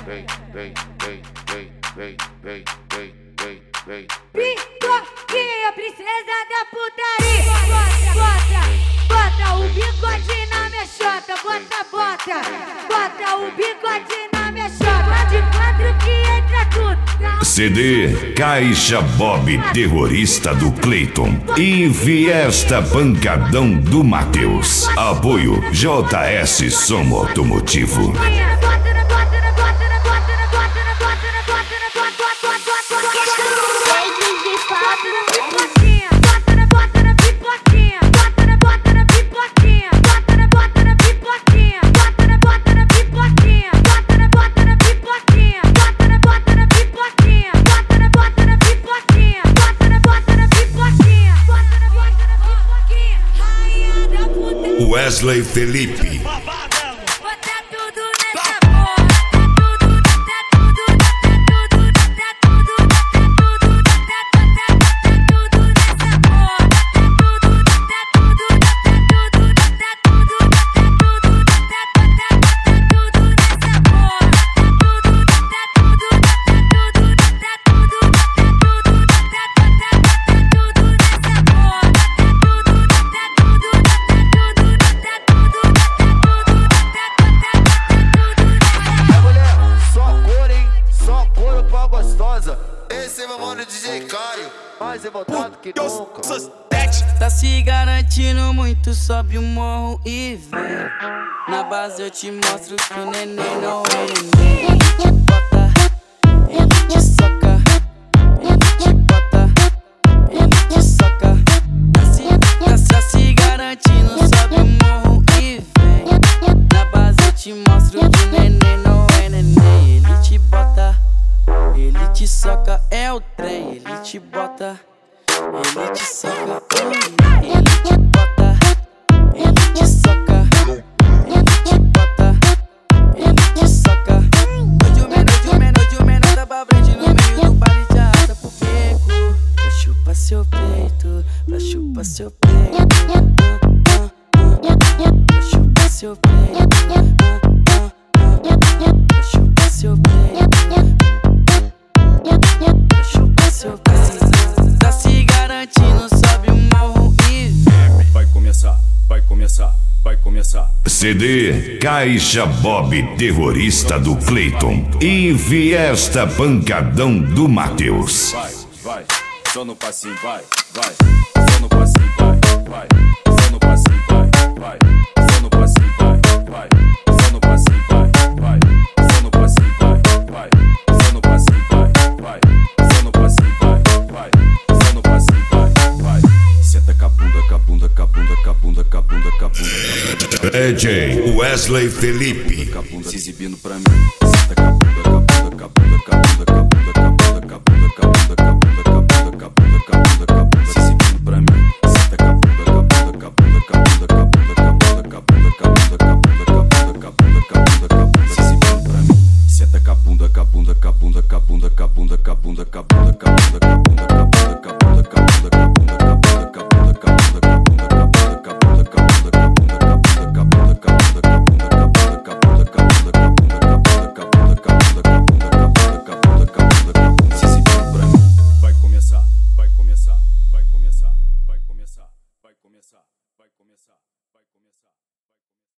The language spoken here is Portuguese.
Pipoquinha, princesa da putaria. Bota o bigode na minha chota. Bota o bigode na minha chota. De quatro que entra tudo. CD Caixa Bob Terrorista do Cleiton. Envie esta pancadão do Matheus. Apoio JS Som Automotivo. Wesley Felipe. Esse é meu mano DJ Caio, mais revoltado que nunca. Tá se garantindo muito, sobe o morro e vem. Na base eu te mostro que o neném não é neném. Ele te soca, ele te bota, ele te soca. Tá se garantindo, sobe o morro e vem. Na base eu te mostro que o neném não é neném. Ele te bota, ele te soca, é o trem. Ele te bota, ele te soca, ele te bota, ele te soca, ele te bota, ele te soca. Hoje o menor tá pra frente no meio do baile de arrasta pro beco. Pra chupar seu peito, pra chupar seu peito, pra chupar seu peito, pra chupar seu peito. Tá se garantindo, sobe o morro e vai começar, vai começar, vai começar. CD Caixa Bob Terrorista do Cleiton. Envie esta pancadão do Matheus. Vai, só no passinho, vai, só no passinho, vai, só no passinho, vai, só no passinho, vai, só no passinho, vai, só no passinho, vai, só no passinho, vai, só no passinho, vai, só no passinho, vai. Senta com a bunda, com a bunda, com a bunda, com a bunda, com a bunda, com a bunda. DJ Wesley Felipe. Com a bunda se exibindo pra mim. Senta com a bunda, com a bunda, com a bunda, com a bunda, com a bunda, com a bunda, com a bunda, com a bunda.